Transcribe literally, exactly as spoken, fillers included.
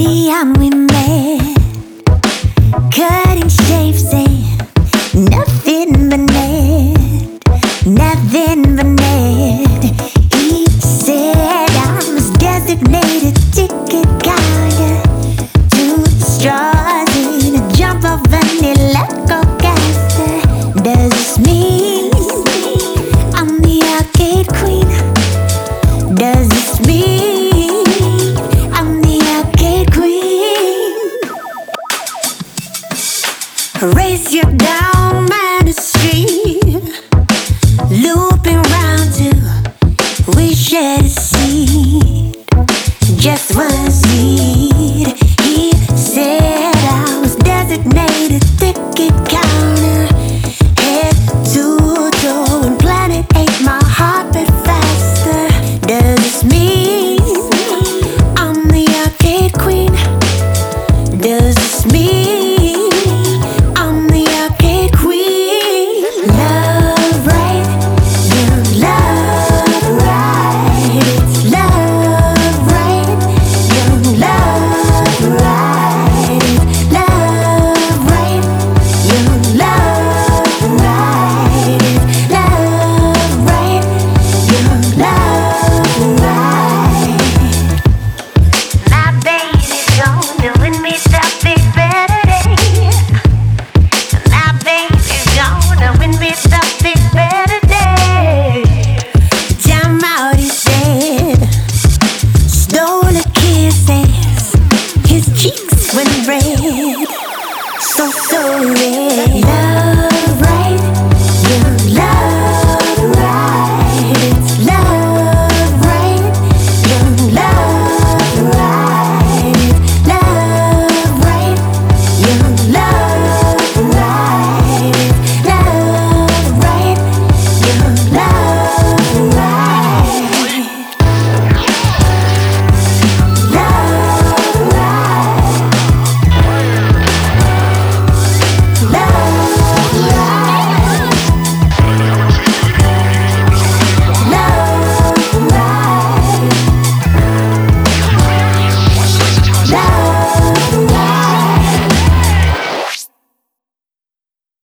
time we met, cutting shapes ain't nothing but net, nothing but net. He said I was designated ticket counter, two straws in a jump of vanilla cocaster. Does this mean I'm the arcade queen? Does this mean I'm the arcade queen? Race you down Manor Street, looping round till we shed a seed, just one seed. He said I was designated ticket counter, head to toe and planet eight, my heart beat faster. Does this mean I'm the arcade queen? Does this mean I'm the arcade queen? Love right, you love right. It's love right, you love right. It's love right, you love right. It's love right, you love right. My baby's gonna win me something better day. My baby's gonna win me something better day. Time out, he said, stole a kisses, his cheeks went red, so so red.